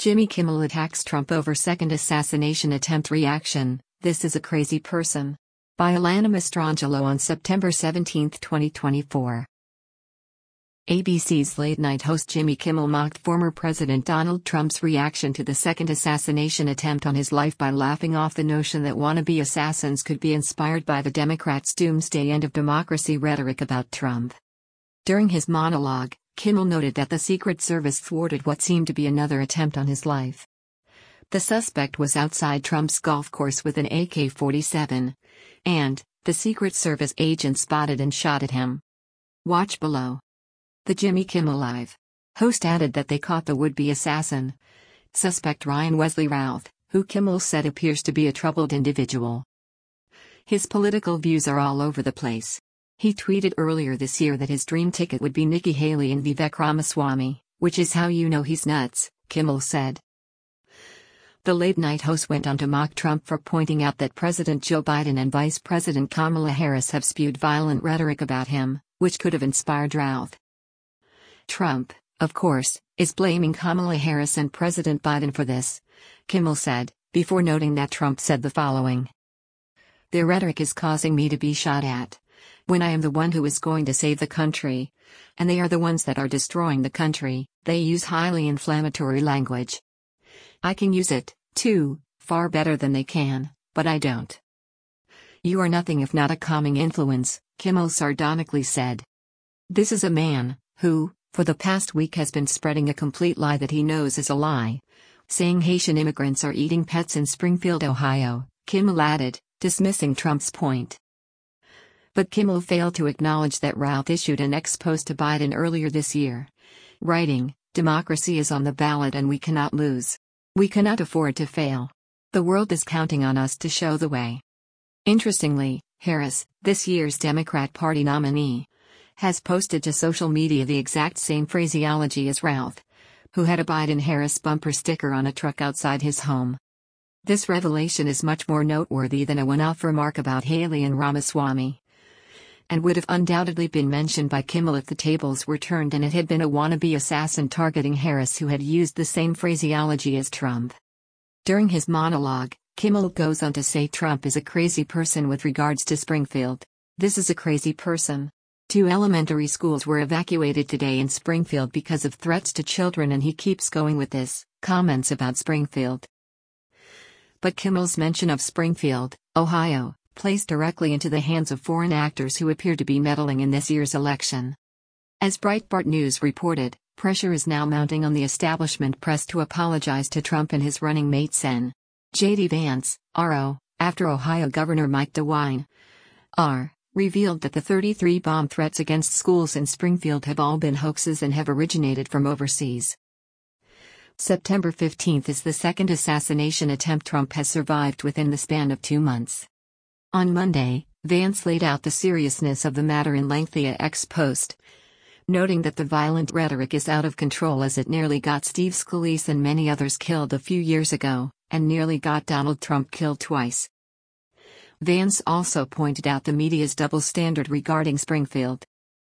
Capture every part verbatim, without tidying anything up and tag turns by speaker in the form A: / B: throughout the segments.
A: Jimmy Kimmel attacks Trump over second assassination attempt reaction, "This is a crazy person." By Alana Mastrangelo on September seventeenth, twenty twenty-four. A B C's late-night host Jimmy Kimmel mocked former President Donald Trump's reaction to the second assassination attempt on his life by laughing off the notion that wannabe assassins could be inspired by the Democrats' doomsday end of democracy rhetoric about Trump. During his monologue, Kimmel noted that the Secret Service thwarted what seemed to be another attempt on his life. The suspect was outside Trump's golf course with an A K forty-seven, and the Secret Service agent spotted and shot at him. Watch below. The Jimmy Kimmel Live host added that they caught the would-be assassin, suspect Ryan Wesley Routh, who Kimmel said appears to be a troubled individual. His political views are all over the place. He tweeted earlier this year that his dream ticket would be Nikki Haley and Vivek Ramaswamy, which is how you know he's nuts, Kimmel said. The late-night host went on to mock Trump for pointing out that President Joe Biden and Vice President Kamala Harris have spewed violent rhetoric about him, which could have inspired Routh. Trump, of course, is blaming Kamala Harris and President Biden for this, Kimmel said, before noting that Trump said the following. "Their rhetoric is causing me to be shot at, when I am the one who is going to save the country, and they are the ones that are destroying the country. They use highly inflammatory language. I can use it, too, far better than they can, but I don't. You are nothing if not a calming influence," Kimmel sardonically said. This is a man who, for the past week, has been spreading a complete lie that he knows is a lie, saying Haitian immigrants are eating pets in Springfield, Ohio, Kimmel added, dismissing Trump's point. But Kimmel failed to acknowledge that Routh issued an ex post to Biden earlier this year, writing, "Democracy is on the ballot and we cannot lose. We cannot afford to fail. The world is counting on us to show the way." Interestingly, Harris, this year's Democrat Party nominee, has posted to social media the exact same phraseology as Routh, who had a Biden-Harris bumper sticker on a truck outside his home. This revelation is much more noteworthy than a one-off remark about Haley and Ramaswamy, and would have undoubtedly been mentioned by Kimmel if the tables were turned and it had been a wannabe assassin targeting Harris who had used the same phraseology as Trump. During his monologue, Kimmel goes on to say Trump is a crazy person with regards to Springfield. "This is a crazy person. Two elementary schools were evacuated today in Springfield because of threats to children, and he keeps going with this," comments about Springfield. But Kimmel's mention of Springfield, Ohio, plays directly into the hands of foreign actors who appear to be meddling in this year's election. As Breitbart News reported, pressure is now mounting on the establishment press to apologize to Trump and his running mate Sen. J D Vance, R O, after Ohio Governor Mike DeWine, R, revealed that the thirty-three bomb threats against schools in Springfield have all been hoaxes and have originated from overseas. September fifteenth is the second assassination attempt Trump has survived within the span of two months. On Monday, Vance laid out the seriousness of the matter in lengthy X post, noting that the violent rhetoric is out of control as it nearly got Steve Scalise and many others killed a few years ago, and nearly got Donald Trump killed twice. Vance also pointed out the media's double standard regarding Springfield.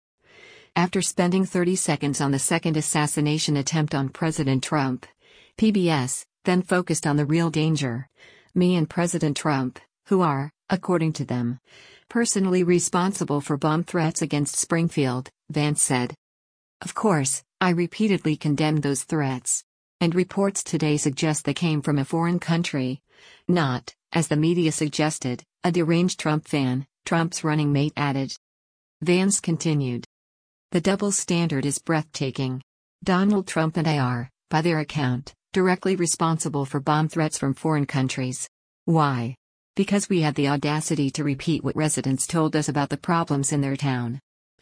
A: After spending thirty seconds on the second assassination attempt on President Trump, P B S then focused on the real danger: me and President Trump, who are, according to them, personally responsible for bomb threats against Springfield, Vance said. "Of course, I repeatedly condemned those threats. And reports today suggest they came from a foreign country, not, as the media suggested, a deranged Trump fan," Trump's running mate added. Vance continued. "The double standard is breathtaking. Donald Trump and I are, by their account, directly responsible for bomb threats from foreign countries. Why? Because we had the audacity to repeat what residents told us about the problems in their town."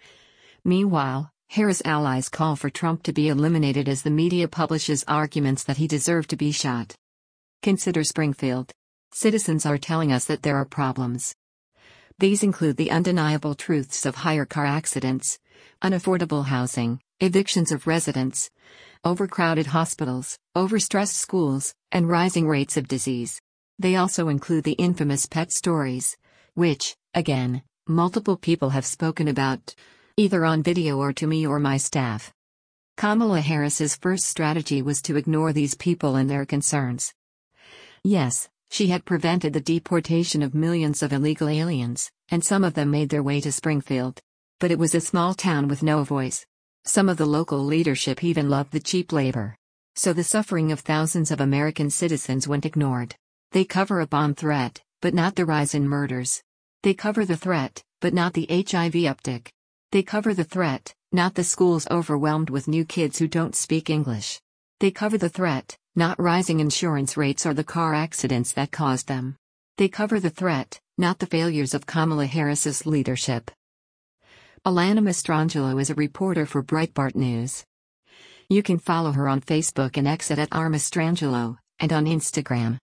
A: Meanwhile, Harris' allies call for Trump to be eliminated as the media publishes arguments that he deserved to be shot. Consider Springfield. Citizens are telling us that there are problems. These include the undeniable truths of higher car accidents, unaffordable housing, evictions of residents, overcrowded hospitals, overstressed schools, and rising rates of disease. They also include the infamous pet stories, which, again, multiple people have spoken about, either on video or to me or my staff. Kamala Harris's first strategy was to ignore these people and their concerns. Yes, she had prevented the deportation of millions of illegal aliens, and some of them made their way to Springfield. But it was a small town with no voice. Some of the local leadership even loved the cheap labor. So the suffering of thousands of American citizens went ignored. They cover a bomb threat, but not the rise in murders. They cover the threat, but not the H I V uptick. They cover the threat, not the schools overwhelmed with new kids who don't speak English. They cover the threat, not rising insurance rates or the car accidents that caused them. They cover the threat, not the failures of Kamala Harris's leadership. Alanna Mastrangelo is a reporter for Breitbart News. You can follow her on Facebook and X at R Mastrangelo, and on Instagram.